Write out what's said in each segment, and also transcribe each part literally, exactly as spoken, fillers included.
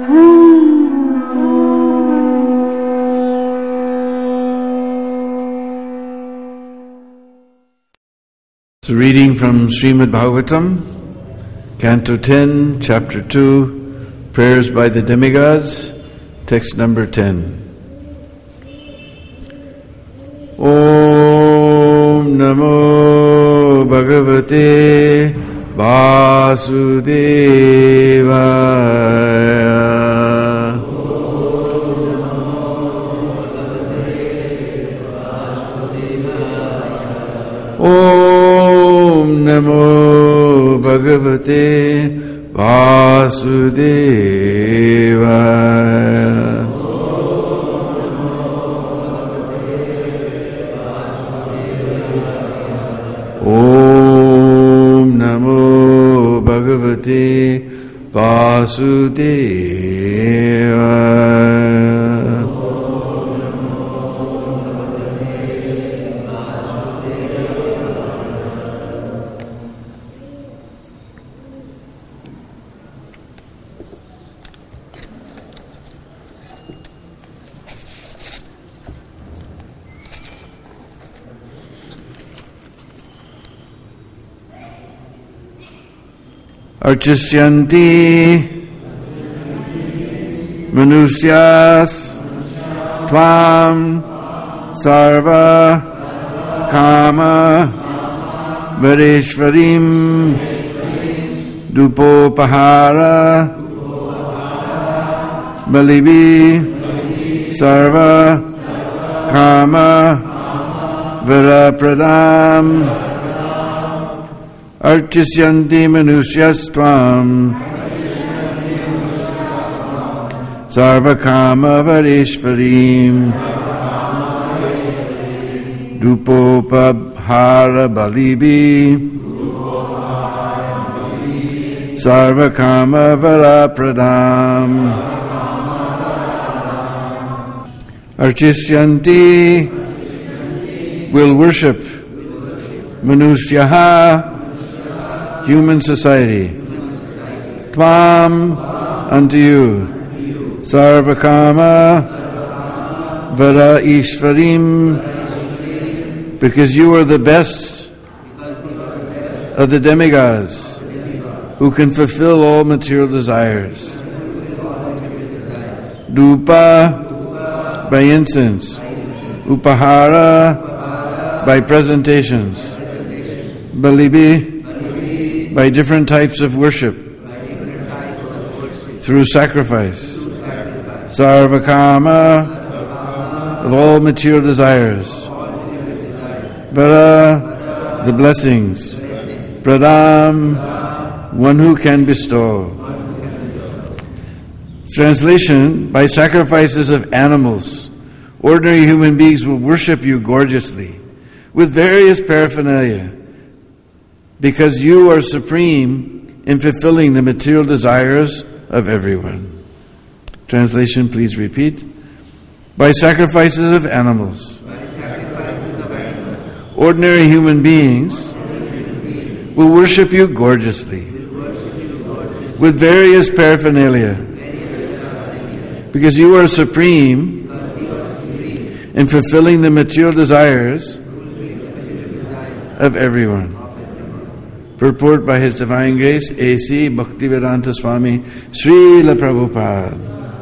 So reading from Srimad Bhagavatam, Canto ten, Chapter two, Prayers by the Demigods, text number ten. Om Namo Bhagavate Vasudevaya. Om Namo Bhagavate Vasudevaya. Om Namo Bhagavate Vasudevaya. Archisyanti Manusyas Tvam Sarva Kama Vareshvarim Dupopahara Balibi Sarva Kama Varapradam Archisyanti Manusyastvam Sarvakama Vareshvarim Dupopahara Balibi Sarvakama Varapradam Archisyanti will worship Manusyaha human society. Tvam, unto you. Sarvakama Vara Ishvarim, because you are the best of the demigods who can fulfill all material desires. Dupa, by incense. Upahara, by presentations. Balibi, by different types of worship, through sacrifice, sarvakama, of all material desires, vara, the blessings, pradam, one who can bestow. Translation: by sacrifices of animals, ordinary human beings will worship you gorgeously, with various paraphernalia, because you are supreme in fulfilling the material desires of everyone. Translation, please repeat. By sacrifices of animals, sacrifices of animals ordinary human beings will worship you gorgeously, with various paraphernalia, because you are supreme in fulfilling the material desires of everyone. Purport by His Divine Grace, A C Bhaktivedanta Swami Srila Prabhupada.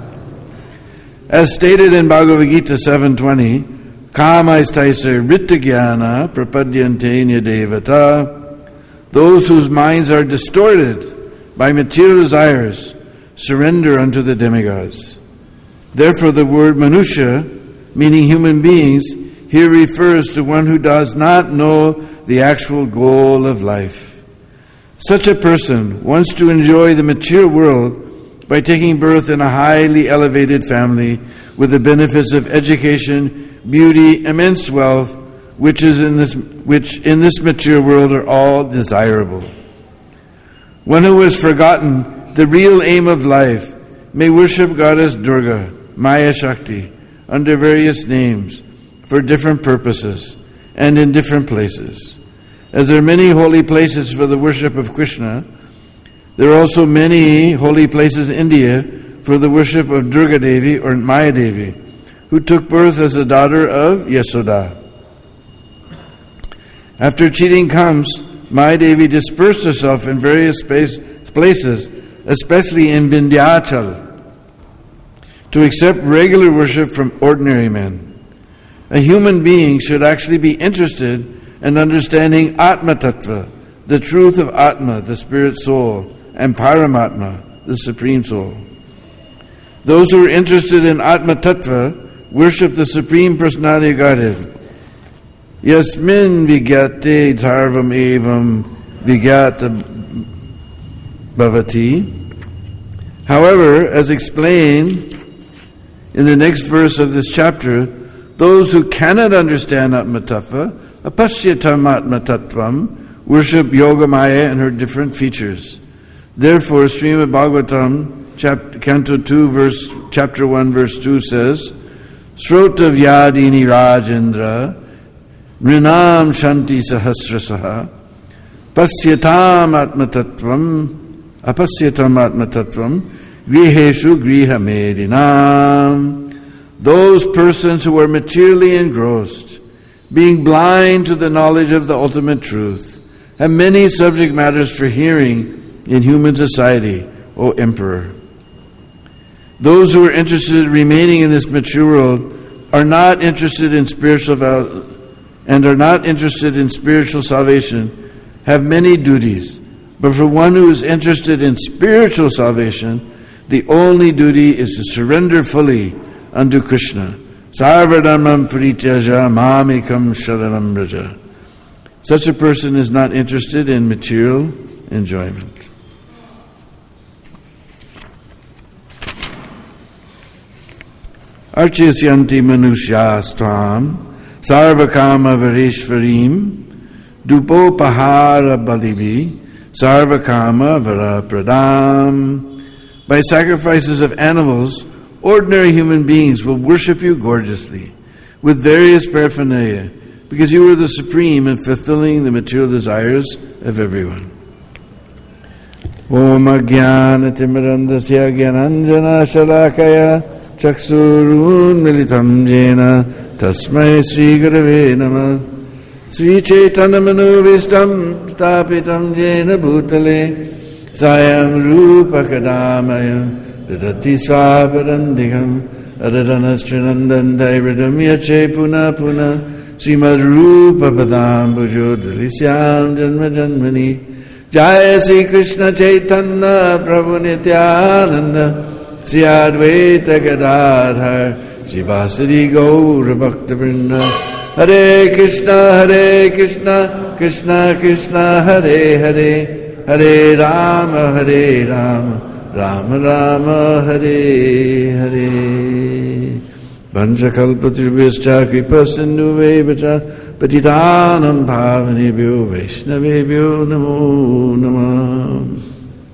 As stated in Bhagavad Gita seven twenty, Kama istaisa rittagyana prapadhyante nyadevata. Those whose minds are distorted by material desires surrender unto the demigods. Therefore the word manusya, meaning human beings, here refers to one who does not know the actual goal of life. Such a person wants to enjoy the material world by taking birth in a highly elevated family with the benefits of education, beauty, immense wealth, which is in this which in this material world are all desirable. One who has forgotten the real aim of life may worship Goddess Durga, Maya Shakti, under various names for different purposes and in different places. As there are many holy places for the worship of Krishna, there are also many holy places in India for the worship of Durga Devi or Maya Devi, who took birth as the daughter of Yasoda. After cheating comes, Maya Devi dispersed herself in various space, places, especially in Vindhyachal, to accept regular worship from ordinary men. A human being should actually be interested in understanding Atma Tattva, the truth of Atma, the spirit soul, and Paramatma, the supreme soul. Those who are interested in Atma Tattva worship the Supreme Personality of Godhead. Yasmin vigate dharvam evam vigata bhavati. However, as explained in the next verse of this chapter, those who cannot understand Atma Tattva, apashyatam Atma Tattvam, worship Yogamaya and her different features. Therefore, Srimad Bhagavatam, chapter, Canto two, verse, chapter one, verse two says, Srota Vyadini Rajendra, Rinam Shanti Sahasrasaha, Pasyatam Atma Tattvam, Apasyatam Atma Tattvam, Griheshu Griha Medinam. Those persons who are materially engrossed, being blind to the knowledge of the ultimate truth, have many subject matters for hearing in human society, O Emperor. Those who are interested in remaining in this mature world are not interested in spiritual val- and are not interested in spiritual salvation, have many duties. But for one who is interested in spiritual salvation, the only duty is to surrender fully unto Krishna. Sarvadharmam parityaja mamekam sharanam vraja. Such a person is not interested in material enjoyment. Archasyanti manushastvam sarvakama vareshvarim dupopahara balibi sarvakama varapradam. By sacrifices of animals, ordinary human beings will worship you gorgeously with various paraphernalia, because you are the supreme in fulfilling the material desires of everyone. Om Ajnana Timirandasya Gyananjana Shalakaya Chaksurun Militam Jena Tasmai Sri Gurave Namah. Sri Chaitanya Manovistam Tapitam Jena Bhutale Sayam Rupa Kadamaya Dadati Svapadandikam Adadanaschanandan Dairadam Yache Puna Puna Srimad Rupa Padambujo Dalisyam Janma Janmani Jaya Sri Krishna Chaitanya Prabhu Nityananda Sri Advaita Gadadhar Srivasadi Gaura Bhakta Vrinda. Hare Krishna Hare Krishna Krishna Krishna Hare Hare Hare Rama Hare Rama Rama Rama Hare Hare. Vanchakalpatribhyascha kripasindhuvevacha patitanam bhavanebhyo vaishnavebhyo namo namah.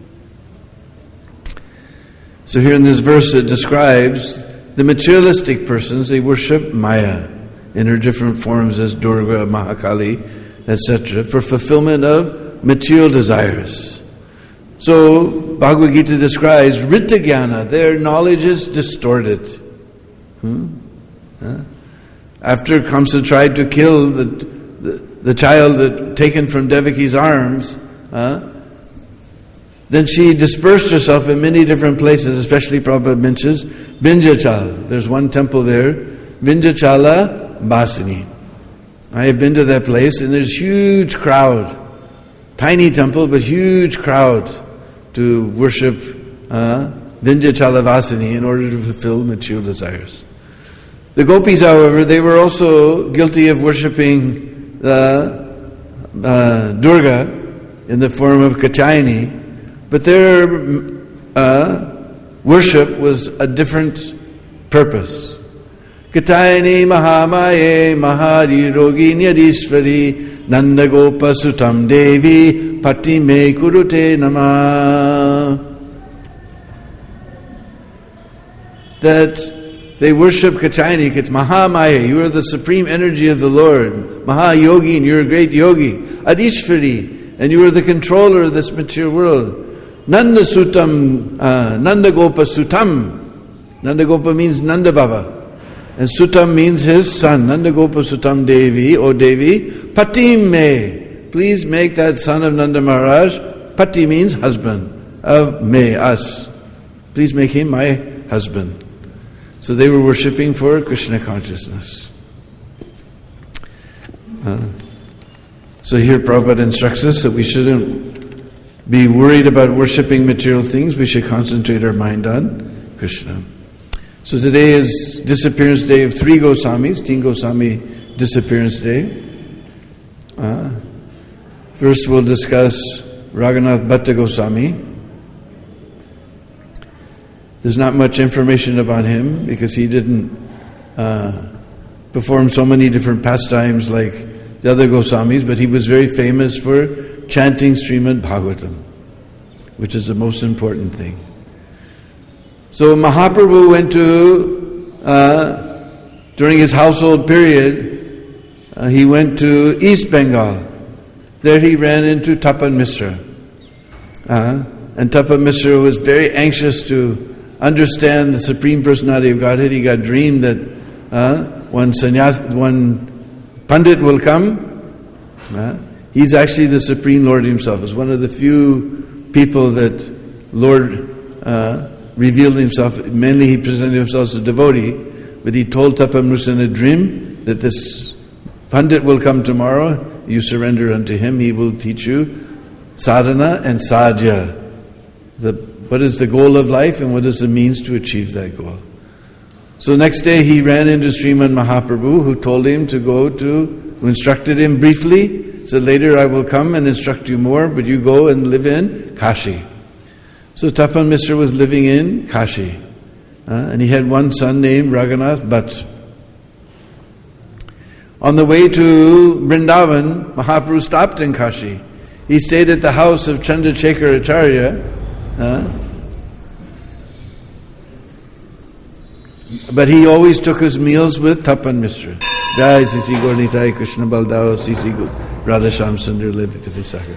So here in this verse it describes the materialistic persons. They worship Maya in her different forms as Durga, Mahakali, et cetera, for fulfillment of material desires. So Bhagavad Gita describes Rita Jnana, their knowledge is distorted. Hmm? Huh? After Kamsa tried to kill the, the, the child that, taken from Devaki's arms, huh? Then she dispersed herself in many different places, especially Prabhupada mentions Vindhyachal. There's one temple there, Vindhyachala Basini. I have been to that place, and there's huge crowd. Tiny temple, but huge crowd to worship uh, Vindhyachala Vasini in order to fulfill material desires. The gopis, however, they were also guilty of worshipping uh, uh, Durga in the form of Kachayani, but their uh, worship was a different purpose. Katayani Mahamaye Mahari Rogini Adishvari Nanda Gopa Sutam Devi Pati Me Kurute Nama. That they worship Kachayani, it's Mahamaya, you are the supreme energy of the Lord. Mahayogi, and you're a great yogi. Adishvari, and you are the controller of this material world. Nanda Sutam, uh, Nanda Gopa Sutam. Nanda Gopa means Nanda Baba. And Sutam means his son. Nanda Gopa Sutam Devi, O Devi, Patim me. Please make that son of Nanda Maharaj, Pati means husband, of me, us. Please make him my husband. So they were worshipping for Krishna consciousness. Uh, so here Prabhupada instructs us that we shouldn't be worried about worshipping material things. We should concentrate our mind on Krishna. So today is disappearance day of three Goswamis, Teen Goswami disappearance day. Uh, first we'll discuss Raghunath Bhatta Goswami. There's not much information about him because he didn't uh, perform so many different pastimes like the other Goswamis, but he was very famous for chanting Srimad Bhagavatam, which is the most important thing. So Mahaprabhu went to, uh, during his household period, uh, he went to East Bengal. There he ran into Tapan Misra. Uh, and Tapan Misra was very anxious to understand the Supreme Personality of Godhead. He got dreamed that uh, one sannyas, one Pandit will come. Uh, he's actually the Supreme Lord himself. It's one of the few people that Lord uh, revealed himself. Mainly he presented himself as a devotee, but he told Tapan Misra in a dream that this Pandit will come tomorrow. You surrender unto him. He will teach you sadhana and sadhya. The, what is the goal of life and what is the means to achieve that goal. So next day he ran into Sriman Mahaprabhu, who told him to go to, who instructed him briefly, said, later I will come and instruct you more, but you go and live in Kashi. So Tapan Misra was living in Kashi. Uh, and he had one son named Raghunath Bhatt. On the way to Vrindavan, Mahaprabhu stopped in Kashi. He stayed at the house of Chandrasekhar Acharya. Uh, but he always took his meals with Tapan Misra. Jai Sisi Gaurnitai Krishna Baldao Sisi Radhasham Sundar Ladita Visakha.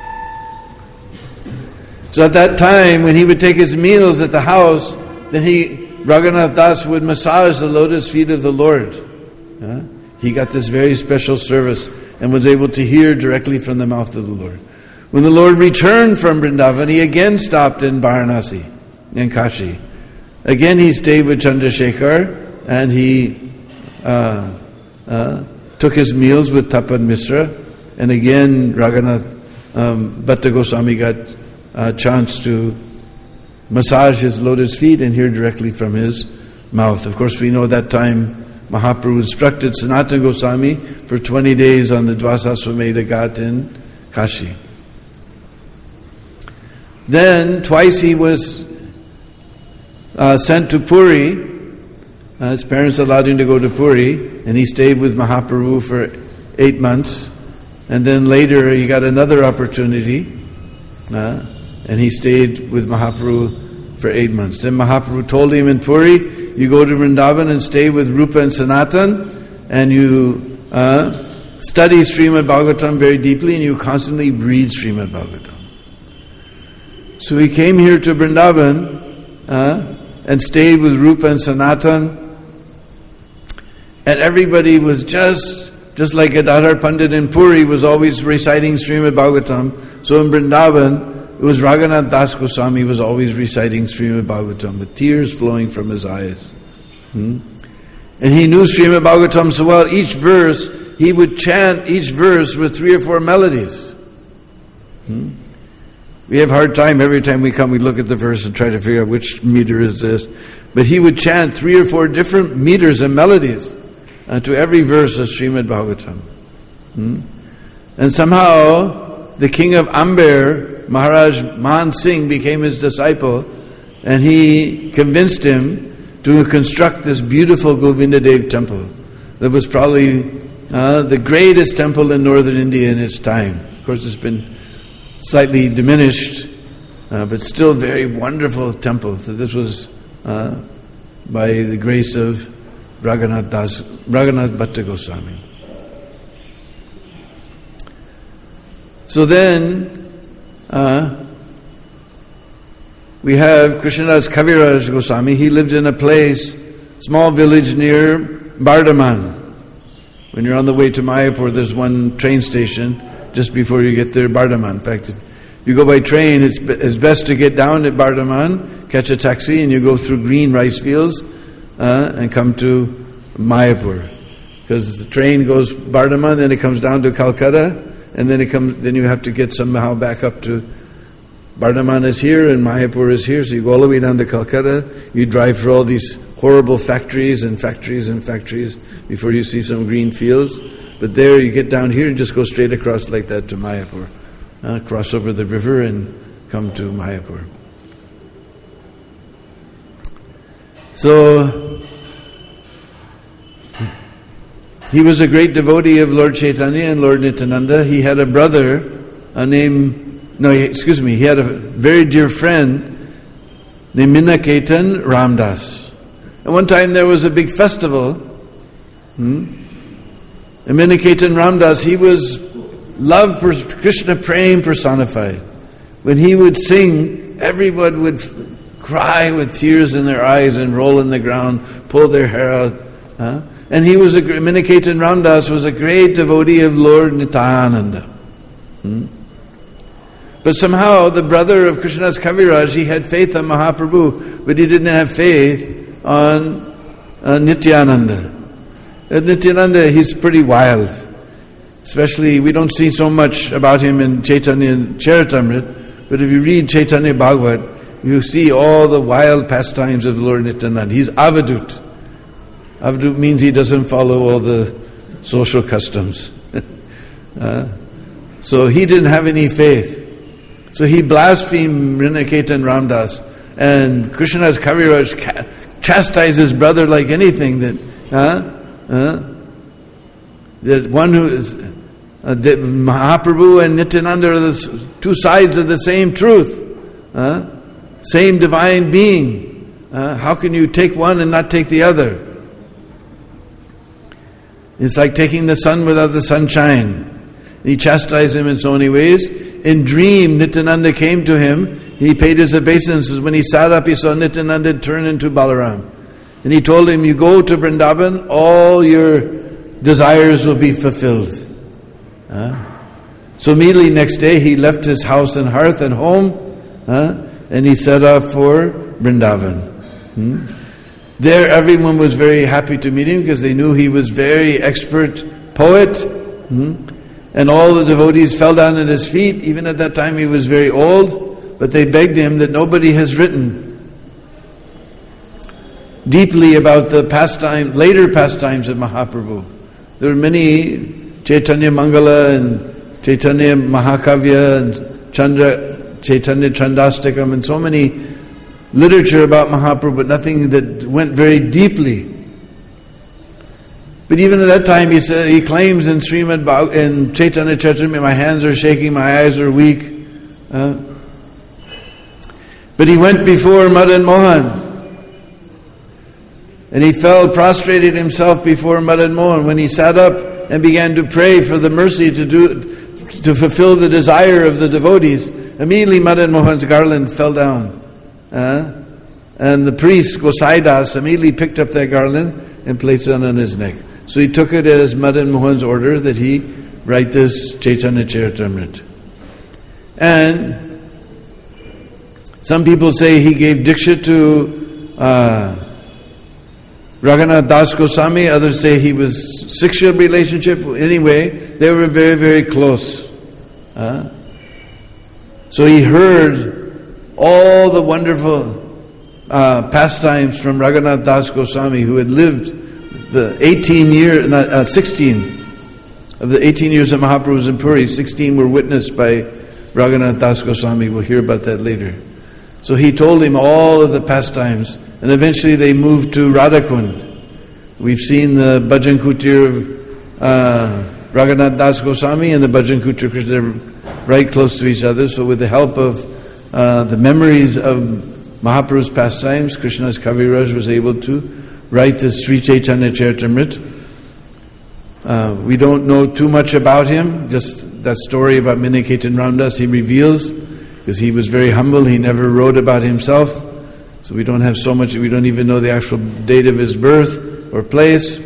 So at that time, when he would take his meals at the house, then he, Raghunath Das, would massage the lotus feet of the Lord. Uh, he got this very special service and was able to hear directly from the mouth of the Lord. When the Lord returned from Vrindavan, he again stopped in Varanasi, in Kashi. Again he stayed with Chandrasekhar and he uh, uh, took his meals with Tapan Misra. And again Raghunath um, Bhatta Goswami got a chance to massage his lotus feet and hear directly from his mouth. Of course we know that time Mahaprabhu instructed Sanatana Goswami for twenty days on the Dvasaswamedha Ghat in Kashi. Then twice he was uh, sent to Puri. Uh, his parents allowed him to go to Puri, and he stayed with Mahaprabhu for eight months. And then later he got another opportunity, uh, and he stayed with Mahaprabhu for eight months. Then Mahaprabhu told him in Puri, you go to Vrindavan and stay with Rupa and Sanatan, and you uh, study Srimad Bhagavatam very deeply, and you constantly read Srimad Bhagavatam. So he came here to Vrindavan uh, and stayed with Rupa and Sanatan, and everybody was just, just like Gadadhar Pandit in Puri was always reciting Srimad Bhagavatam, so in Vrindavan, it was Raghunath Das Goswami was always reciting Srimad Bhagavatam with tears flowing from his eyes. Hmm? And he knew Srimad Bhagavatam so well, each verse, he would chant each verse with three or four melodies. Hmm? We have a hard time every time we come, we look at the verse and try to figure out which meter is this. But he would chant three or four different meters and melodies uh, to every verse of Srimad Bhagavatam. Hmm? And somehow, the king of Amber, Maharaj Man Singh, became his disciple, and he convinced him to construct this beautiful Govindadev temple that was probably uh, the greatest temple in northern India in its time. Of course, it's been slightly diminished, uh, but still very wonderful temple. So this was uh, by the grace of Raghunath Das, Raghunath Bhatta Goswami. So then, uh, we have Krishnadas Kaviraj Goswami. He lived in a place, small village near Bardhaman. When you're on the way to Mayapur, there's one train station just before you get there, Bardhaman. In fact, if you go by train, it's, it's best to get down at Bardhaman, catch a taxi, and you go through green rice fields uh, and come to Mayapur. Because the train goes Bardhaman, then it comes down to Calcutta, and then it comes. Then you have to get somehow back up to Bardhaman is here and Mayapur is here, so you go all the way down to Calcutta. You drive through all these horrible factories and factories and factories before you see some green fields. But there you get down here and just go straight across like that to Mayapur. Uh, cross over the river and come to Mayapur. So, he was a great devotee of Lord Chaitanya and Lord Nityananda. He had a brother uh, named No, excuse me, he had a very dear friend named Minnaketan Ramdas. And one time there was a big festival, hmm? and Minnaketan Ramdas, he was love for Krishna praying personified. When he would sing, everyone would cry with tears in their eyes and roll in the ground, pull their hair out. Huh? And he was a, Minnaketan Ramdas was a great devotee of Lord Nityananda. Hmm? But somehow the brother of Krishnadas Kaviraj, he had faith on Mahaprabhu, but he didn't have faith on uh, Nityananda. And Nityananda, he's pretty wild. Especially, we don't see so much about him in Chaitanya Charitamrita, but if you read Chaitanya Bhagavat, you see all the wild pastimes of Lord Nityananda. He's avadut. Avadut means he doesn't follow all the social customs. uh, so he didn't have any faith. So he blasphemed Minnaketan Ramdas, and Krishnadas Kaviraj chastised his brother like anything. That, huh? Huh? that one who is uh, that Mahaprabhu and Nityananda are the two sides of the same truth, huh? Same divine being. Uh, how can you take one and not take the other? It's like taking the sun without the sunshine. He chastised him in so many ways. In dream, Nityananda came to him. He paid his obeisances. When he sat up, he saw Nityananda turn into Balaram. And he told him, you go to Vrindavan, all your desires will be fulfilled. Uh, so immediately next day, he left his house and hearth and home, uh, and he set off for Vrindavan. Hmm? There, everyone was very happy to meet him because they knew he was very expert poet. Hmm? And all the devotees fell down at his feet. Even at that time he was very old, but they begged him that nobody has written deeply about the pastime, later pastimes of Mahaprabhu. There were many, Chaitanya Mangala and Chaitanya Mahakavya and Chandra, Chaitanya Chandastakam and so many literature about Mahaprabhu, but nothing that went very deeply. But even at that time, he said, he claims in Srimad Bhag, in Chaitanya Charitamrita, my hands are shaking, my eyes are weak. Uh, but he went before Madan Mohan, and he fell, prostrated himself before Madan Mohan. When he sat up and began to pray for the mercy to do, to fulfill the desire of the devotees, immediately Madan Mohan's garland fell down, uh, and the priest Gosaidas immediately picked up that garland and placed it on his neck. So he took it as Madan Mohan's order that he write this Chaitanya Charitamrita. And some people say he gave Diksha to uh, Raghunath Das Goswami, others say he was Siksha relationship. Anyway, they were very, very close. Uh, so he heard all the wonderful uh, pastimes from Raghunath Das Goswami, who had lived the eighteen years, not, uh, sixteen of the eighteen years that Mahaprabhu was in Puri, sixteen were witnessed by Raghunath Das Goswami. We'll hear about that later. So he told him all of the pastimes, and eventually they moved to Radhakund. We've seen the Bhajan Kutir of uh, Raghunath Das Goswami and the Bhajan Kutir Krishna right close to each other. So with the help of uh, the memories of Mahaprabhu's pastimes, Krishnadas Kaviraj was able to write this Sri Chaitanya Charitamrita. Uh, we don't know too much about him, just that story about Minnaketan Ramdas he reveals because he was very humble. He never wrote about himself, so we don't have so much, we don't even know the actual date of his birth or place.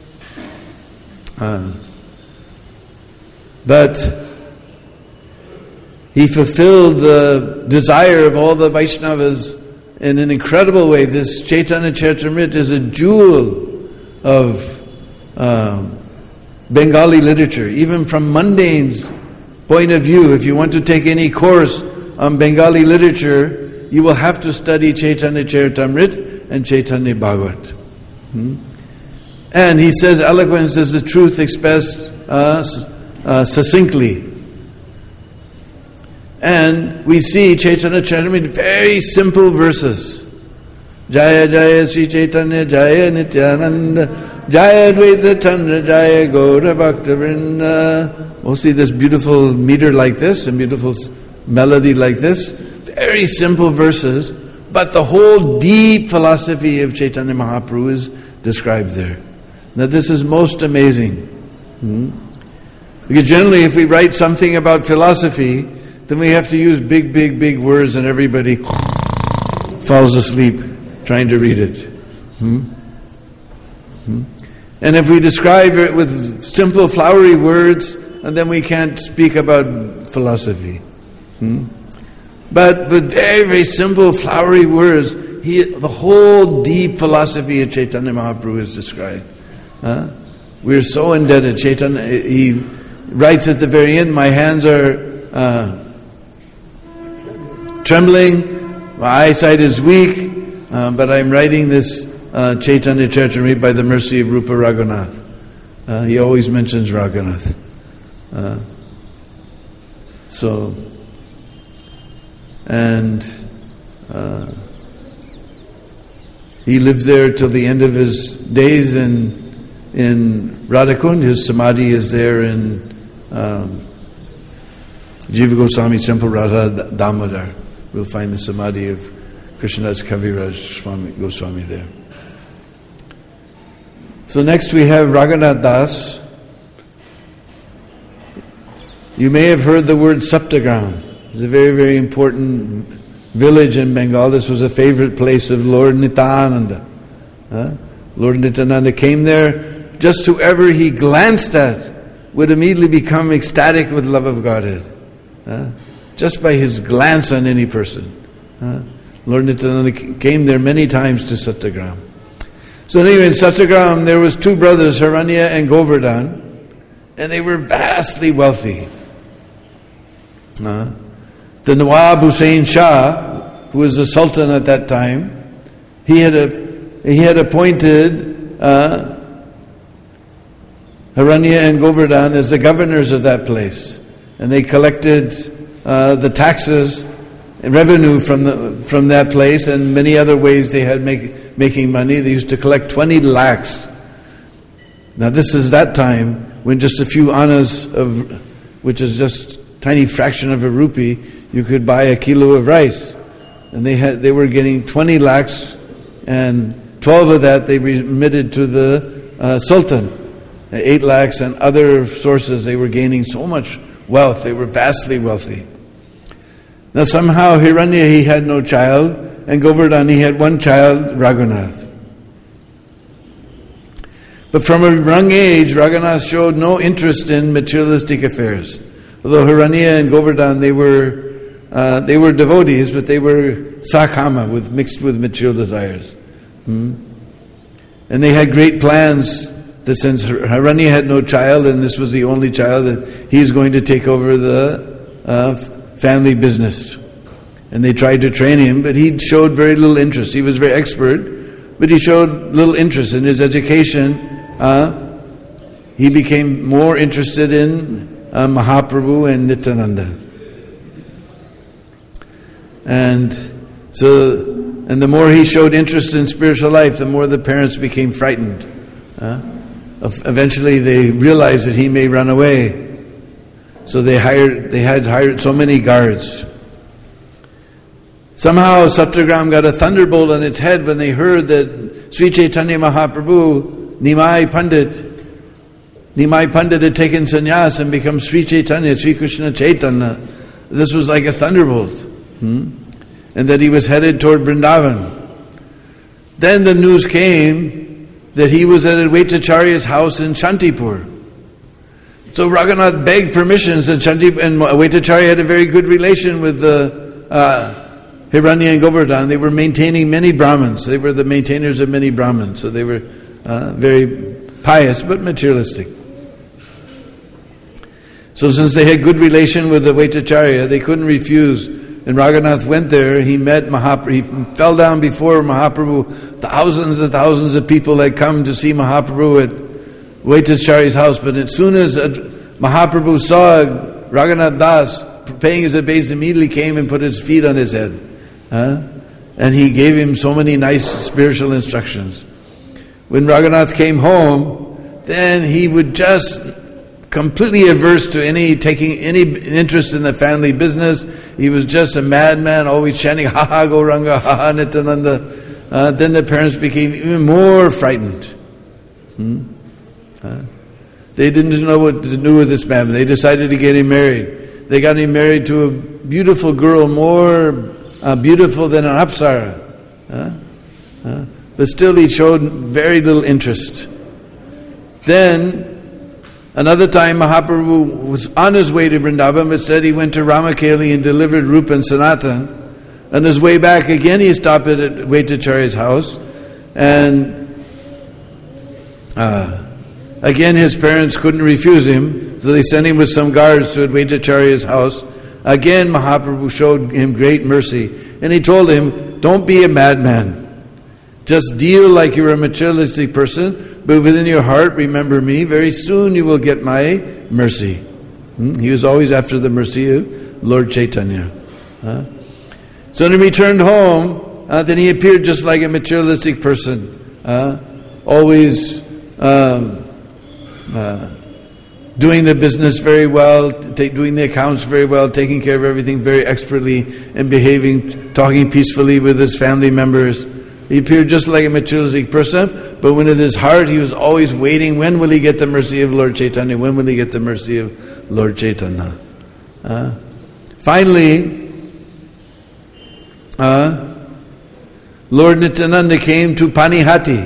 Uh, but he fulfilled the desire of all the Vaishnavas in an incredible way. This Chaitanya Charitamrita is a jewel of um, Bengali literature, even from mundane's point of view. If you want to take any course on Bengali literature, you will have to study Chaitanya Charitamrita and Chaitanya Bhagavat. Hmm? And he says eloquence is the truth expressed uh, uh, succinctly. And we see Chaitanya Charitamrita, very simple verses. Jaya Jaya Sri Chaitanya Jaya Nityananda Jaya Advaita Chandra Jaya Gaura Bhakta Vrinda. Mostly this beautiful meter like this and beautiful melody like this. Very simple verses, but the whole deep philosophy of Chaitanya Mahaprabhu is described there. Now this is most amazing. Hmm? Because generally if we write something about philosophy, then we have to use big, big, big words and everybody falls asleep trying to read it. Hmm? Hmm? And if we describe it with simple, flowery words, and then we can't speak about philosophy. Hmm? But with very, very simple, flowery words, he, the whole deep philosophy of Chaitanya Mahaprabhu is described. Huh? We're so indebted. Chaitanya, he writes at the very end, my hands are uh, trembling, my eyesight is weak, uh, but I'm writing this uh, Chaitanya Charitamrita by the mercy of Rupa Raghunath. Uh, he always mentions Raghunath. Uh, so, and uh, he lived there till the end of his days in in Radhakund. His samadhi is there in um, Jiva Goswami's temple, Radha Damodar. We'll find the samadhi of Krishnadas Kaviraj Swami, Goswami there. So next we have Raghunath Das. You may have heard the word Saptagram. It's a very, very important village in Bengal. This was a favorite place of Lord Nityananda. Huh? Lord Nityananda came there. Just whoever he glanced at would immediately become ecstatic with love of Godhead. Huh? Just by his glance on any person. Huh? Lord Nityananda came there many times to Satyagram. So anyway, in Satyagram there was two brothers, Haranya and Govardhan, and they were vastly wealthy. Uh, the Nawab Hussain Shah, who was the Sultan at that time, he had a, he had appointed uh, Haranya and Govardhan as the governors of that place, and they collected uh, the taxes and revenue from the from that place, and many other ways they had make, making money. They used to collect twenty lakhs. Now this is that time when just a few annas of, which is just tiny fraction of a rupee, you could buy a kilo of rice. And they had they were getting twenty lakhs, and twelve of that they remitted to the uh, Sultan. Eight lakhs and other sources, they were gaining so much wealth. They were vastly wealthy. Now somehow Hiranya, he had no child, and Govardhan, he had one child, Raghunath. But from a young age, Raghunath showed no interest in materialistic affairs. Although Haranya and Govardhan, they were uh, they were devotees, but they were sakama, with mixed with material desires. Hmm? And they had great plans that since Haranya had no child, and this was the only child, that he's going to take over the uh, family business. And they tried to train him, but he showed very little interest. He was very expert, but he showed little interest in his education. Uh, he became more interested in Uh, Mahaprabhu and Nityananda. And so, and the more he showed interest in spiritual life, the more the parents became frightened. Uh, eventually they realized that he may run away. So they hired, they had hired so many guards. Somehow Satyagram got a thunderbolt on its head when they heard that Sri Chaitanya Mahaprabhu, Nimai Pandit, Nimai Pandit had taken sannyas and become Sri Chaitanya, Sri Krishna Chaitanya. This was like a thunderbolt. Hmm? And that he was headed toward Vrindavan. Then the news came that he was at Advaitacharya's house in Shantipur. So Raghunath begged permissions, and Shanti and Advaitacharya had a very good relation with the uh, Hiranya and Govardhan. They were maintaining many Brahmins. They were the maintainers of many Brahmins. So they were uh, very pious but materialistic. So since they had good relation with the Advaitacharya, they couldn't refuse. And Raghunath went there. He met Mahaprabhu. He fell down before Mahaprabhu. Thousands and thousands of people had come to see Mahaprabhu at Advaitacharya's house. But as soon as Mahaprabhu saw Raghunath Das paying his obeisance, immediately came and put his feet on his head. Huh? And he gave him so many nice spiritual instructions. When Raghunath came home, then he would just completely averse to any taking any interest in the family business. He was just a madman, always chanting, ha ha Gauranga, ha ha Nityananda. Uh, then the parents became even more frightened. Hmm? Uh, they didn't know what to do with this man. They decided to get him married. They got him married to a beautiful girl, more uh, beautiful than an Apsara. Uh, uh, but still he showed very little interest. Then, another time Mahaprabhu was on his way to Vrindavan, but said he went to Ramakeli and delivered Rupa and Sanatan. On his way back again he stopped at Advaitacharya's house, and uh, again his parents couldn't refuse him, so they sent him with some guards to Advaitacharya's house. Again Mahaprabhu showed him great mercy, and he told him, don't be a madman. Just deal like you're a materialistic person, but within your heart remember me. Very soon you will get my mercy. Hmm? He was always after the mercy of Lord Chaitanya. Huh? So when he returned home, uh, then he appeared just like a materialistic person, uh, always um, uh, doing the business very well, take, doing the accounts very well, taking care of everything very expertly, and behaving, talking peacefully with his family members. He appeared just like a materialistic person, but within his heart he was always waiting, when will he get the mercy of Lord Chaitanya? When will he get the mercy of Lord Chaitanya? Uh, finally, uh, Lord Nityananda came to Panihati.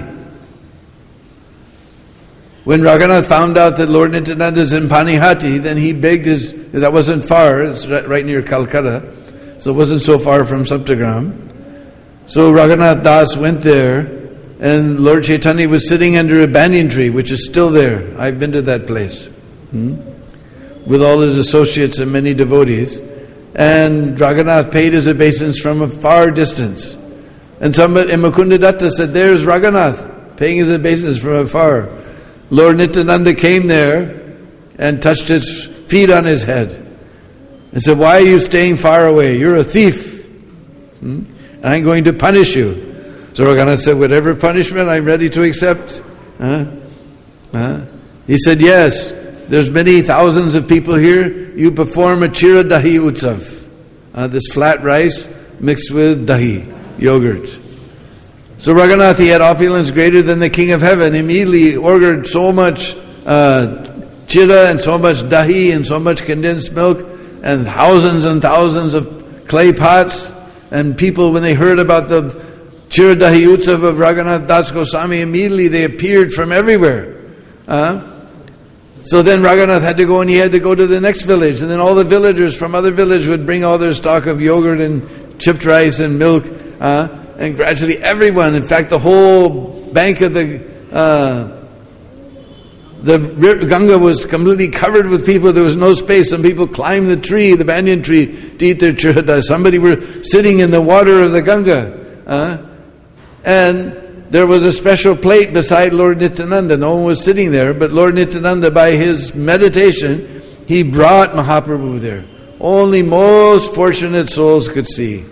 When Raghunath found out that Lord Nityananda is in Panihati, then he begged his, that wasn't far, it's right near Calcutta, so it wasn't so far from Saptagram. So Raghunath Das went there, and Lord Chaitanya was sitting under a banyan tree, which is still there. I've been to that place, hmm? with all his associates and many devotees. And Raghunath paid his obeisance from a far distance. And somebody, and Mukundadatta said, there's Raghunath, paying his obeisance from afar. Lord Nityananda came there and touched his feet on his head and said, why are you staying far away? You're a thief. Hmm? I'm going to punish you. So Raghunath said, whatever punishment I'm ready to accept. Huh? Huh? He said, yes, there's many thousands of people here. You perform a Chira Dahi Utsav. Uh, this flat rice mixed with dahi, yogurt. So Raghunath, he had opulence greater than the king of heaven. Immediately ordered so much uh, chira and so much dahi and so much condensed milk and thousands and thousands of clay pots. And people, when they heard about the Chira Dahi Utsav of Raghunath Das Goswami, immediately they appeared from everywhere. Uh, so then Raghunath had to go, and he had to go to the next village. And then all the villagers from other villages would bring all their stock of yogurt and chipped rice and milk. Uh, and gradually everyone, in fact the whole bank of the uh, the Ganga was completely covered with people. There was no space. Some people climbed the tree, the banyan tree, to eat their chirada. Somebody were sitting in the water of the Ganga. Uh, and there was a special plate beside Lord Nityananda. No one was sitting there, but Lord Nityananda, by his meditation, he brought Mahaprabhu there. Only most fortunate souls could see.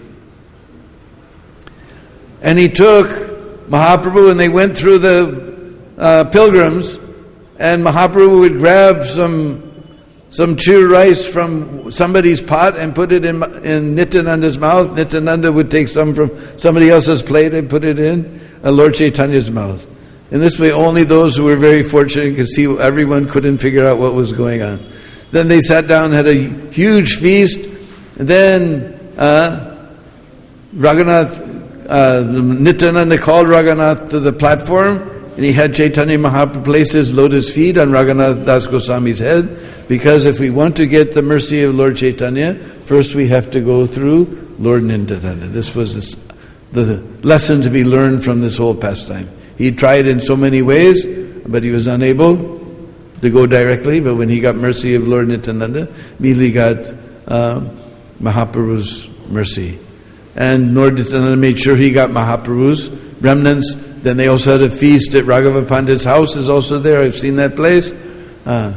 And he took Mahaprabhu, and they went through the uh, pilgrims, and Mahaprabhu would grab some some chir rice from somebody's pot and put it in, in Nityananda's mouth. Nityananda would take some from somebody else's plate and put it in uh, Lord Chaitanya's mouth. In this way, only those who were very fortunate could see. Everyone couldn't figure out what was going on. Then they sat down and had a huge feast. And then uh, Raghunath, uh, Nityananda called Raghunath to the platform, and he had Chaitanya Mahaprabhu place his lotus feet on Raghunath Das Goswami's head, because if we want to get the mercy of Lord Chaitanya, first we have to go through Lord Nityananda. This was this, the lesson to be learned from this whole pastime. He tried in so many ways, but he was unable to go directly. But when he got mercy of Lord Nityananda, immediately got uh, Mahaprabhu's mercy. And Lord Nityananda made sure he got Mahaprabhu's remnants. Then they also had a feast at Raghava Pandit's house, is also there. I've seen that place. Uh,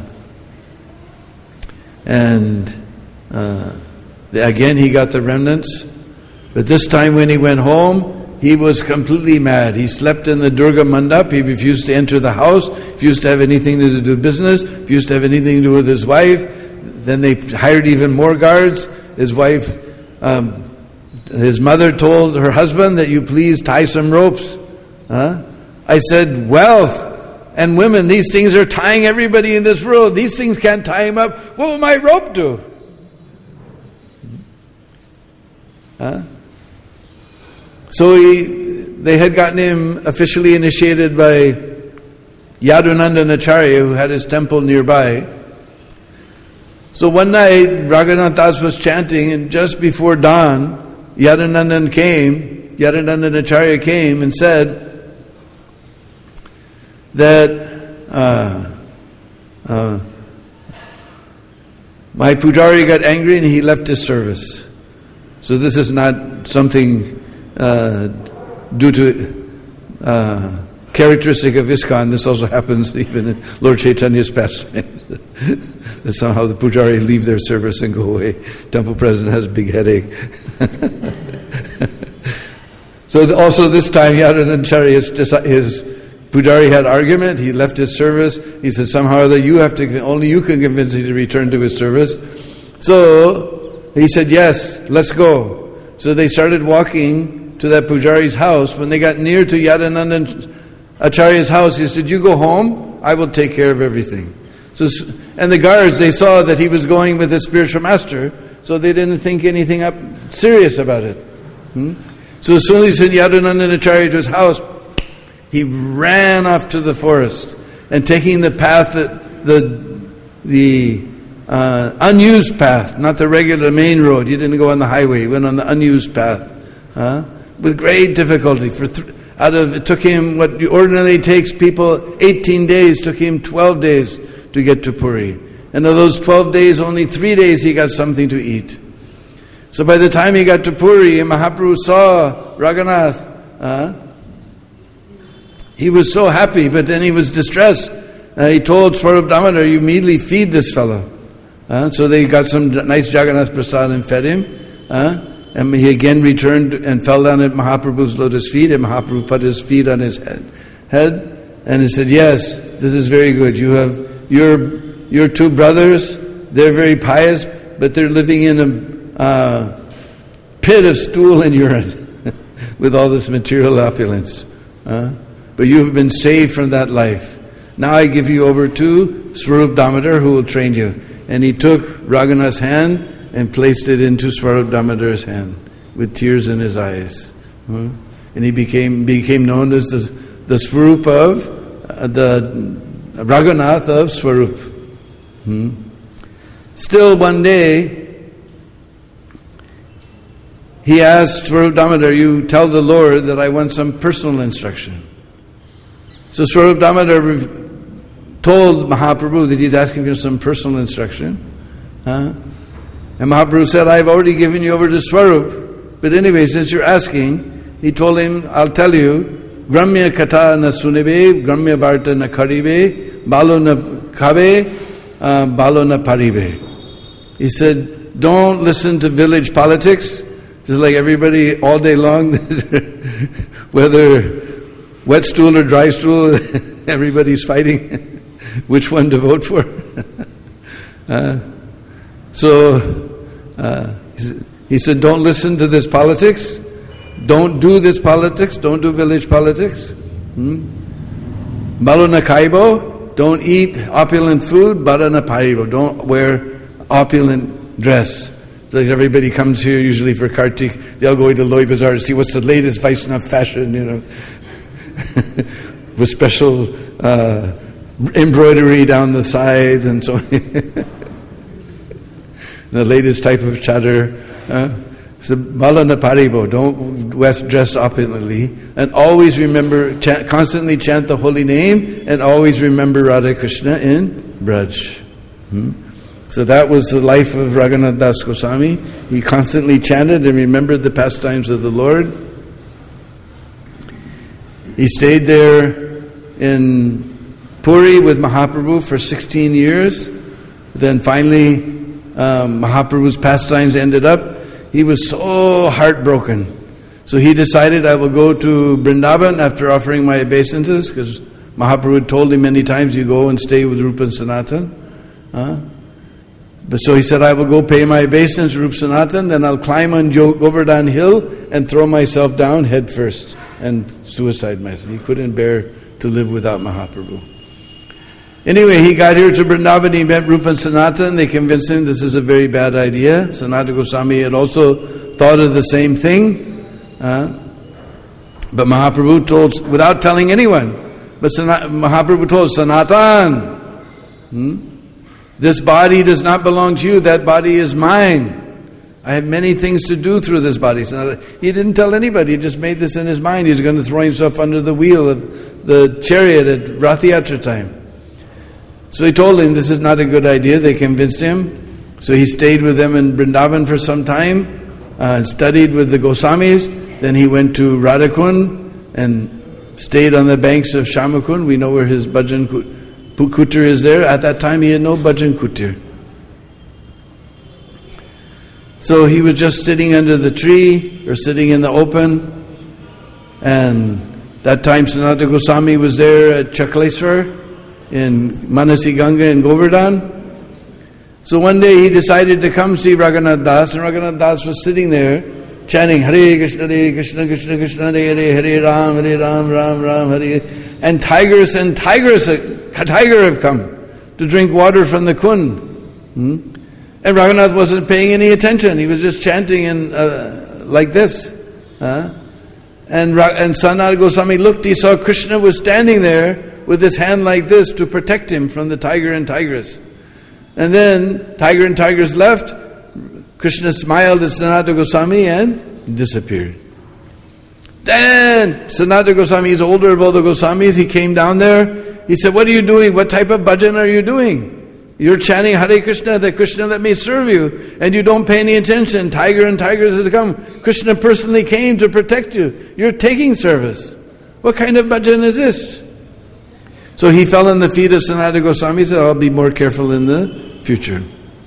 and uh, again, he got the remnants. But this time when he went home, he was completely mad. He slept in the Durga Mandap. He refused to enter the house, refused to have anything to do with business, refused to have anything to do with his wife. Then they hired even more guards. His wife, um, his mother told her husband that you please tie some ropes. Huh? I said, wealth and women, these things are tying everybody in this world. These things can't tie him up. What will my rope do? Huh? So he, they had gotten him officially initiated by Yadunandan Acharya, who had his temple nearby. So one night, Raghunath Das was chanting, and just before dawn, Yadunandan came, Yadunandan Acharya came and said that uh, uh, my pujari got angry and he left his service. So this is not something uh, due to uh, characteristic of ISKCON. This also happens even in Lord Chaitanya's pastime. That somehow the pujari leave their service and go away. Temple president has a big headache. So also this time, Yadunandan his, his pujari had argument. He left his service. He said, somehow or other, you have to, only you can convince him to return to his service. So he said, yes, let's go. So they started walking to that pujari's house. When they got near to Yadunandan Acharya's house, he said, you go home, I will take care of everything. So, and the guards, they saw that he was going with his spiritual master, so they didn't think anything up serious about it. Hmm? So as soon as he sent Yadunandan Acharya to his house, he ran off to the forest, and taking the path that the the uh, unused path, not the regular main road. He didn't go on the highway; he went on the unused path, huh? With great difficulty. For th- out of it took him what ordinarily takes people eighteen days, took him twelve days to get to Puri. And of those twelve days, only three days he got something to eat. So by the time he got to Puri, Mahaprabhu saw Raghunath. Uh, he was so happy, but then he was distressed. Uh, he told Swarup Damodar, you immediately feed this fellow. Uh, so they got some nice Jagannath Prasad and fed him. Uh, and he again returned and fell down at Mahaprabhu's lotus feet, and Mahaprabhu put his feet on his head. head and he said, yes, this is very good. You have your your two brothers, they're very pious, but they're living in a uh, pit of stool and urine with all this material opulence. Uh, but you have been saved from that life. Now I give you over to Swarup Damodar, who will train you. And he took Raghunath's hand and placed it into Swarup Damodar's hand with tears in his eyes. Uh, and he became became known as the, the Swarup of uh, the Raghunath of Swarup. Hmm. Still one day, he asked Swarup Damodar, you tell the Lord that I want some personal instruction. So Swarup Damodar told Mahaprabhu that he's asking for some personal instruction. Huh? And Mahaprabhu said, I've already given you over to Swarup. But anyway, since you're asking, he told him, I'll tell you, Gramya kata na sunibe, Gramya varta na karibe, balo na kabe, uh, balo na paribe. He said, don't listen to village politics, just like everybody all day long, whether wet stool or dry stool, everybody's fighting which one to vote for. uh, so, uh, he said, don't listen to this politics. Don't do this politics. Don't do village politics. Hmm? Balona kaibo. Don't eat opulent food. Balona paribo. Don't wear opulent dress. So like everybody comes here usually for Kartik. They all go to Loi Bazaar to see what's the latest Vaishnava fashion, you know, with special uh, embroidery down the side and so on. The latest type of chadar. Uh, so Malana Paribo, don't dress opulently, and always remember, chant, constantly chant the holy name, and always remember Radha Krishna in Braj. Hmm? So that was the life of Raghunath Das Goswami. He constantly chanted and remembered the pastimes of the Lord. He stayed there in Puri with Mahaprabhu for sixteen years. Then finally, um, Mahaprabhu's pastimes ended up. He was so heartbroken. So he decided, I will go to Vrindavan after offering my obeisances, because Mahaprabhu told him many times, you go and stay with Rupa and Sanatan. Huh? But so he said, I will go pay my obeisance to Rupa Sanatan, then I'll climb on Govardhan Hill and throw myself down head first and suicide myself. He couldn't bear to live without Mahaprabhu. Anyway, he got here to Vrindavan, he met Rupa and Sanatan, they convinced him this is a very bad idea. Sanatana Goswami had also thought of the same thing. Uh, but Mahaprabhu told, without telling anyone, but Sanat, Mahaprabhu told Sanatan, hmm, this body does not belong to you, that body is mine. I have many things to do through this body. So he didn't tell anybody, he just made this in his mind. He was going to throw himself under the wheel of the chariot at Rath Yatra time. So he told him this is not a good idea. They convinced him. So he stayed with them in Vrindavan for some time uh, and studied with the Goswamis. Then he went to Radhakund and stayed on the banks of Shamakund. We know where his bhajan kutir is there. At that time he had no bhajan kutir. So he was just sitting under the tree or sitting in the open. And that time Sanatana Goswami was there at Chakleswar in Manasi Ganga in Govardhan. So one day he decided to come see Raghunath Das, and Raghunath Das was sitting there chanting Hare Krishna, Hare Krishna, Krishna Krishna, Hare Hare, Hare Ram, Hare Ram, Ram Ram, Hare. And tigers and tigers, a tiger have come to drink water from the Kund. Hmm? And Raghunath wasn't paying any attention. He was just chanting in, uh, like this. Huh? And, and Sanatana Goswami looked, he saw Krishna was standing there with his hand like this to protect him from the tiger and tigress. And then tiger and tigress left. Krishna smiled at Sanatana Goswami and disappeared. Then Sanatana Goswami is older of all the Goswamis. He came down there. He said, what are you doing? What type of bhajan are you doing? You're chanting Hare Krishna, that Krishna let me serve you, and you don't pay any attention. Tiger and tigers have come. Krishna personally came to protect you. You're taking service. What kind of bhajan is this? So he fell on the feet of Sanatana Goswami. He said, I'll be more careful in the future.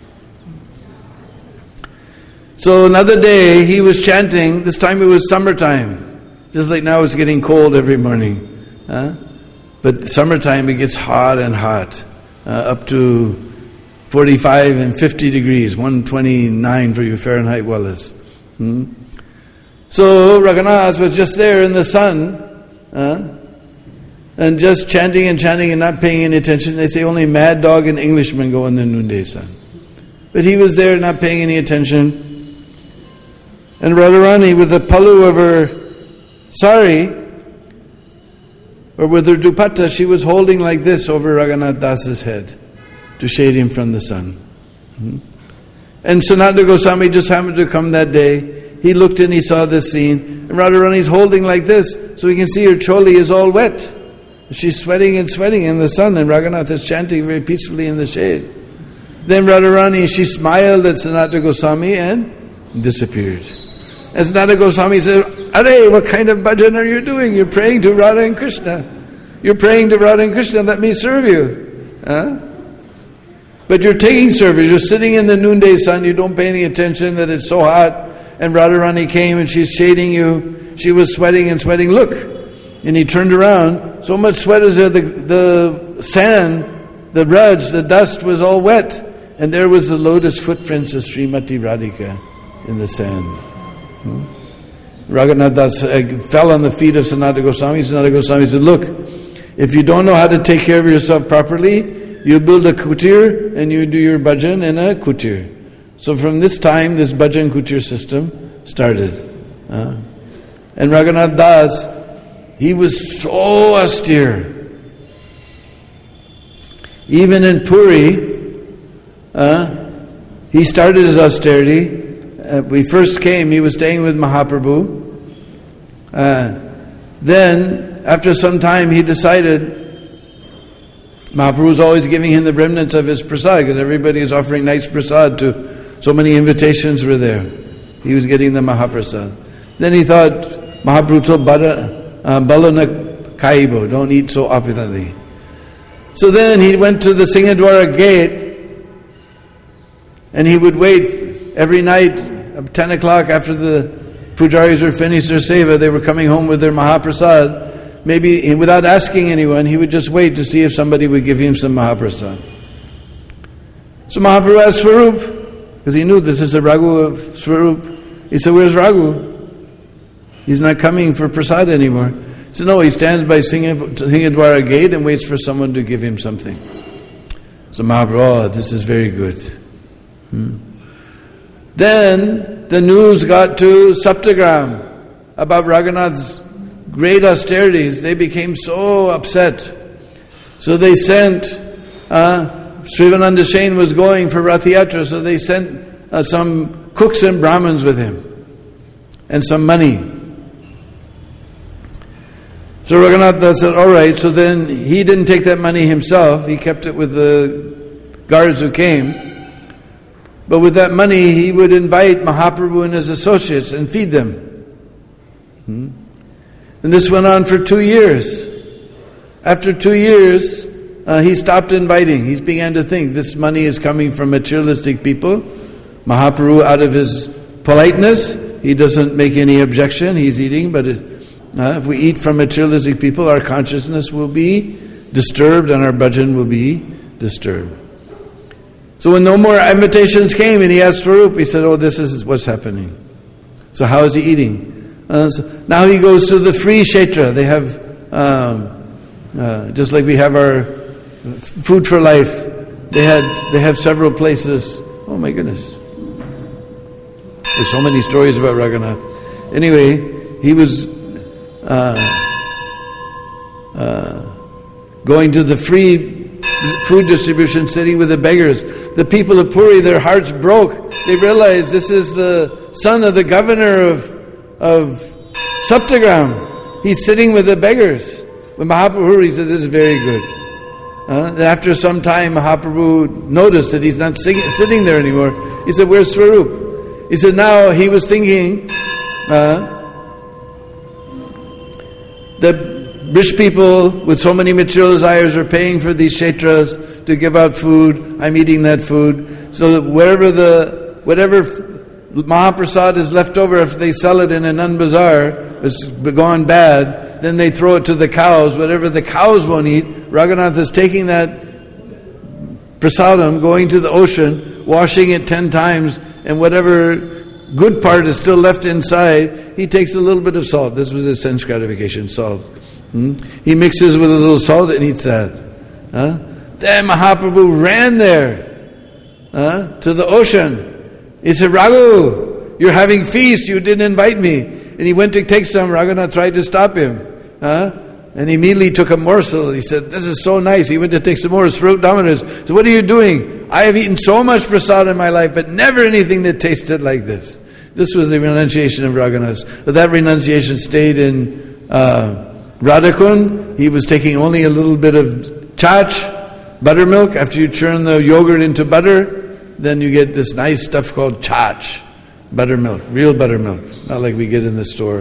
So another day he was chanting. This time it was summertime. Just like now it's getting cold every morning. Huh? But summertime it gets hot and hot. Uh, up to forty-five and fifty degrees. one twenty-nine for you Fahrenheit Wallace. Hmm? So Raghunath was just there in the sun. Huh? And just chanting and chanting and not paying any attention. They say only mad dog and Englishman go in the noonday sun. But he was there not paying any attention. And Radharani with the palu of her sari, or with her dupatta, she was holding like this over Raghunath Das's head to shade him from the sun. Hmm? And Sanatana Goswami just happened to come that day. He looked and he saw this scene. And Radharani's holding like this, so he can see her choli is all wet. She's sweating and sweating in the sun, and Raghunath is chanting very peacefully in the shade. Then Radharani, she smiled at Sanatana Goswami and disappeared. And Sanatana Goswami said, Are, what kind of bhajan are you doing? You're praying to Radha and Krishna. You're praying to Radha and Krishna, let me serve you. Huh? But you're taking service, you're sitting in the noonday sun, you don't pay any attention that it's so hot. And Radharani came and she's shading you. She was sweating and sweating. Look. And he turned around. So much sweat is there, the, the sand, the raj, the dust was all wet. And there was the lotus footprints of Srimati Radhika in the sand. Hmm? Raghunath Das uh, fell on the feet of Sanatana Goswami. Sanatana Goswami said, look, if you don't know how to take care of yourself properly, you build a kutir and you do your bhajan in a kutir. So from this time, this Bhajan Kutir system started. Uh, and Raghunath Das, he was so austere. Even in Puri, uh, he started his austerity. Uh, we first came, he was staying with Mahaprabhu. Uh, then, after some time, he decided, Mahaprabhu was always giving him the remnants of his prasad, because everybody is offering nice prasad to, so many invitations were there. He was getting the Mahaprasad. Then he thought, Mahaprabhu told Bala na kaibo, don't eat so opulently. So then he went to the Singadwara gate, and he would wait every night, at ten o'clock after the pujaris were finished their seva, they were coming home with their Mahaprasad. Maybe without asking anyone, he would just wait to see if somebody would give him some Mahaprasad. So Mahaprabhu asked Swarup, because he knew this is a Raghu of Swarup. He said, where's Raghu? He's not coming for prasad anymore. He said, no, he stands by Singadwara gate and waits for someone to give him something. So Mahaprabhu, oh, this is very good. Hmm. Then the news got to Saptagram about Raghunath's great austerities. They became so upset. So they sent, uh, Srivananda Shain was going for Rath Yatra, so they sent uh, some cooks and Brahmins with him and some money. So Raghunath Das said, all right, so then he didn't take that money himself, he kept it with the guards who came. But with that money, he would invite Mahaprabhu and his associates and feed them. Hmm? And this went on for two years. After two years, uh, he stopped inviting. He began to think, this money is coming from materialistic people. Mahaprabhu, out of his politeness, he doesn't make any objection. He's eating, but it, uh, if we eat from materialistic people, our consciousness will be disturbed and our bhajan will be disturbed. So when no more invitations came and he asked Swarup, he said, oh, this is what's happening. So how is he eating? Uh, so now he goes to the free kshetra. They have, um, uh, just like we have our food for life, they had they have several places. Oh my goodness. There's so many stories about Raghunath. Anyway, he was uh, uh, going to the free food distribution, sitting with the beggars. The people of Puri, their hearts broke. They realized this is the son of the governor of of Saptagram. He's sitting with the beggars. When Mahaprabhu, he said, this is very good. Uh, after some time, Mahaprabhu noticed that he's not sing, sitting there anymore. He said, where's Swarup? He said, now he was thinking uh, that rich people with so many material desires are paying for these kshetras to give out food. I'm eating that food. So that wherever the, whatever Mahaprasad is left over, if they sell it in an Anand bazaar, it's gone bad, then they throw it to the cows. Whatever the cows won't eat, Raghunath is taking that prasadam, going to the ocean, washing it ten times, and whatever good part is still left inside, he takes a little bit of salt. This was his sense gratification, salt. Hmm? He mixes with a little salt and eats that. Huh? Then Mahaprabhu ran there huh, to the ocean. He said, Raghu, you're having feast, you didn't invite me. And he went to take some. Raghunath tried to stop him. Huh? And he immediately took a morsel. He said, this is so nice. He went to take some more. Swarup Damodar said, what are you doing? I have eaten so much prasad in my life, but never anything that tasted like this. This was the renunciation of Raghunath. But that renunciation stayed in uh, Radhakund. He was taking only a little bit of chach, buttermilk. After you churn the yogurt into butter, then you get this nice stuff called chach, buttermilk, real buttermilk, not like we get in the store.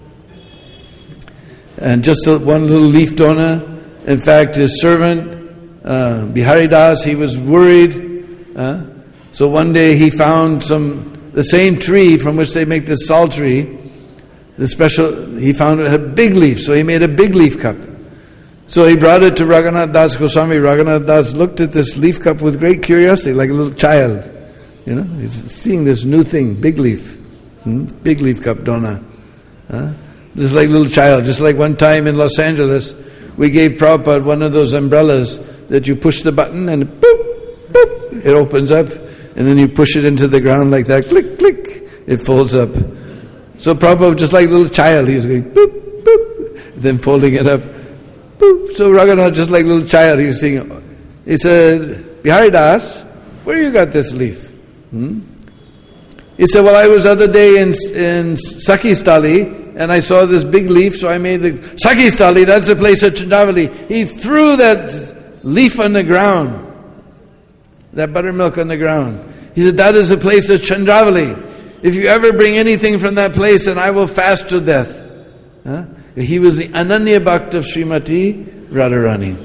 And just a, one little leaf dona. In fact, his servant, uh, Bihari Das, he was worried. Uh, so one day he found some, the same tree from which they make the sal tree, the special, he found it had a big leaf, so he made a big leaf cup. So he brought it to Raghunath Das Goswami. Raghunath Das looked at this leaf cup with great curiosity, like a little child. You know, he's seeing this new thing, big leaf. Hmm? Big leaf cup, dona. Huh? Just like a little child. Just like one time in Los Angeles, we gave Prabhupada one of those umbrellas that you push the button and boop, boop, it opens up. and then you push it into the ground like that, click, click, it folds up. So Prabhupada, just like a little child, he's going boop, boop, then folding it up, boop. So Raghunath, just like a little child, he's saying, he said, Bihari Das, where you got this leaf? Hmm? He said, well, I was the other day in, in Sakistali, and I saw this big leaf, so I made the... Sakistali, that's the place of Chandravali. He threw that leaf on the ground, that buttermilk on the ground. He said, that is the place of Chandravali. If you ever bring anything from that place, then I will fast to death. Huh? He was the Ananya Bhakta of Srimati Radharani.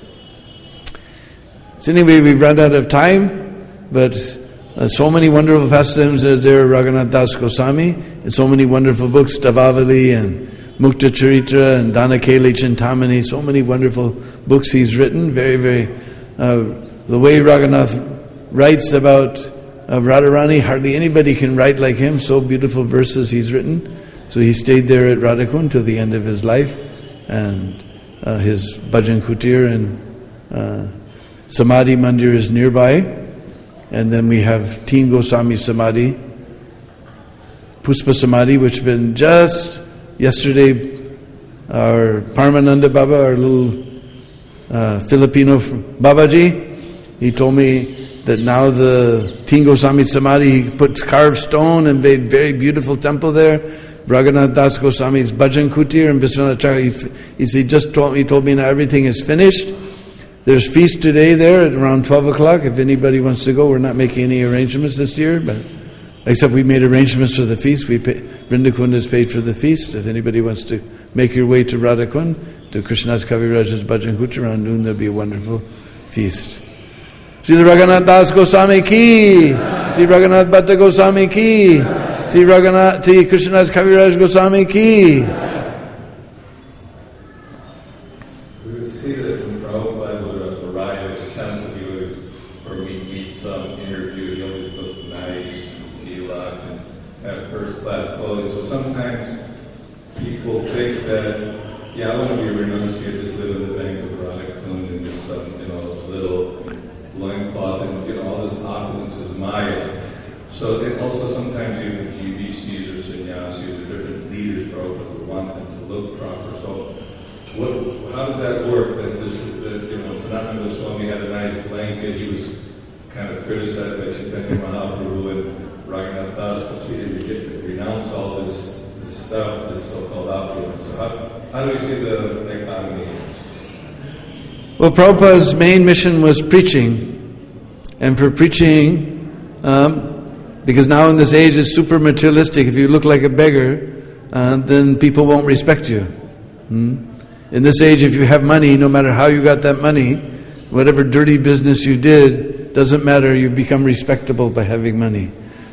So anyway, we've run out of time, but uh, so many wonderful pastimes as there, Raghunath Das Goswami, and so many wonderful books, Stavavali and Mukta Charitra and Danakeli Chintamani, so many wonderful books he's written. Very, very, uh, the way Raghunath writes about uh, Radharani, hardly anybody can write like him, so beautiful verses he's written. So he stayed there at Radhakund till the end of his life, and uh, his Bhajan Kutir and uh, Samadhi Mandir is nearby. And then we have Teen Goswami Samadhi, Puspa Samadhi, which has been just yesterday, our Paramananda Baba, our little uh, Filipino Babaji, he told me that now the Teen Goswami Samadhi, he puts carved stone and made very beautiful temple there. Raghunath Das Goswami's Bhajan Kutir and Vishwanath Chakra, he, he, he just told me, he told me now everything is finished. There's feast today there at around twelve o'clock. If anybody wants to go, we're not making any arrangements this year, but except we made arrangements for the feast. We pay, Vrindakund has paid for the feast. If anybody wants to make your way to Radhakund, to Krishnadas Kaviraj's Bhajan Kutir, around noon there'll be a wonderful feast. Sri Raghunath Das Goswami ki, Sri Raghunath Bhatta Goswami ki, Sri Raghunath, Sri Krishnadas Kaviraj Goswami ki. So it also sometimes even G B Cs or sannyasis or different leaders probably would want them to look proper. So what, how does that work? That this, that, you know, Sanatana Goswami had a nice blanket. He was kind of criticized by Chaitanya Mahaprabhu and Raghunath Das completely renounced all this, this stuff, this so-called opulence. So how, how do we see the dichotomy? Well, Prabhupada's main mission was preaching, and for preaching, um, because now in this age it's super materialistic. If you look like a beggar, uh, then people won't respect you. Hmm? In this age, if you have money, no matter how you got that money, whatever dirty business you did, doesn't matter, you become respectable by having money.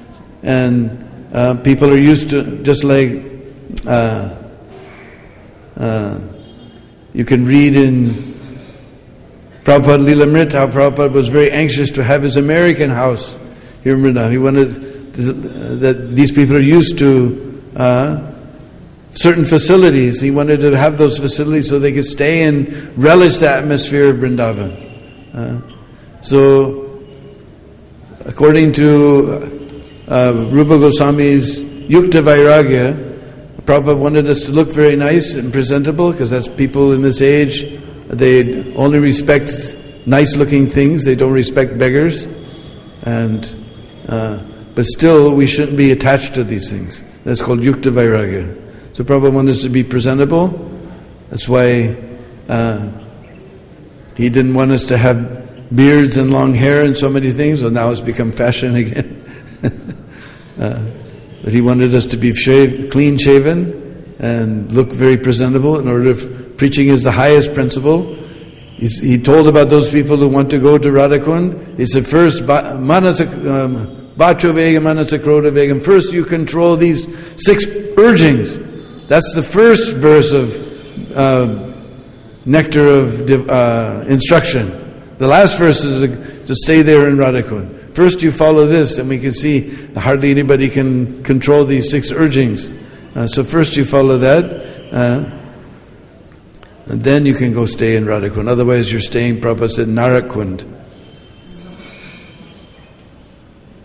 And uh, people are used to, just like uh, uh, you can read in Prabhupada Lilamrita, how Prabhupada was very anxious to have his American house here in Vrindavan. He wanted to, uh, that these people are used to uh, certain facilities. He wanted to have those facilities so they could stay and relish the atmosphere of Vrindavan. Uh, so, according to uh, Rupa Goswami's Yukta Vairagya, Prabhupada wanted us to look very nice and presentable, because that's people in this age, they only respect nice-looking things. They don't respect beggars, and uh, but still, we shouldn't be attached to these things. That's called Yukta Vairagya. So Prabhupada wanted us to be presentable. That's why uh, he didn't want us to have beards and long hair and so many things. Well, now it's become fashion again. uh, but he wanted us to be shave, clean-shaven and look very presentable. In order, to, preaching is the highest principle. He's, he told about those people who want to go to Radhakund. He said, first, manasa, um, Vacho Vegam, Manasa Krodha Vegam. First you control these six urgings. That's the first verse of uh, Nectar of uh, Instruction. The last verse is to, to stay there in Radhakund. First you follow this, and we can see hardly anybody can control these six urgings. Uh, so first you follow that, uh, and then you can go stay in Radhakund. Otherwise you're staying, Prabhupada said, Narakund.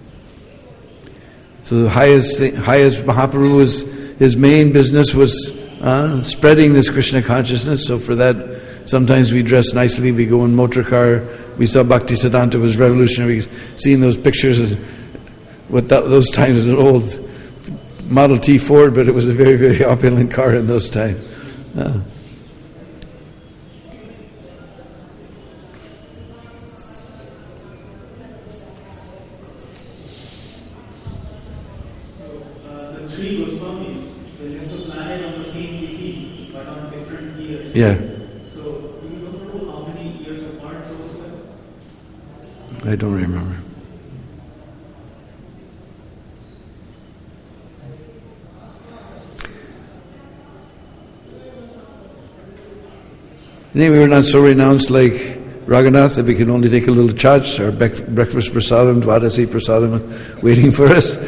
So the highest, thing, highest Mahaprabhu was, his main business was uh, spreading this Krishna consciousness. So for that, sometimes we dress nicely, we go in motor car. We saw Bhaktisiddhanta was revolutionary. Seeing those pictures, what that, those times, an old Model T Ford, but it was a very, very opulent car in those times. Uh. Three Goswamis, they left the planet on the same tithi, but on different years. Yeah. So, do you know how many years apart those were? I don't remember. Anyway, we're not so renounced like Raghunath that we can only take a little chach or breakfast prasadam, Dwadasi prasadam waiting for us.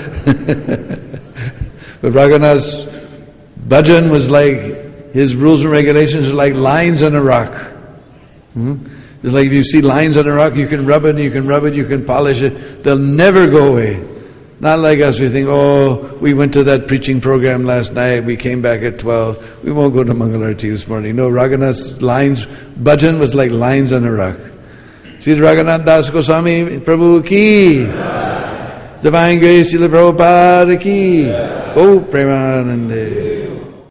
But Raghunath's bhajan was like, his rules and regulations are like lines on a rock. Hmm? It's like if you see lines on a rock, you can rub it, you can rub it, you can polish it. They'll never go away. Not like us, we think, oh, we went to that preaching program last night, we came back at twelve, we won't go to Mangalarti this morning. No, Raghunath's lines, bhajan was like lines on a rock. See Raghunath Das Goswami Prabhu ki, Divine Grace Srila Prabhupada ki, Oh Premanande.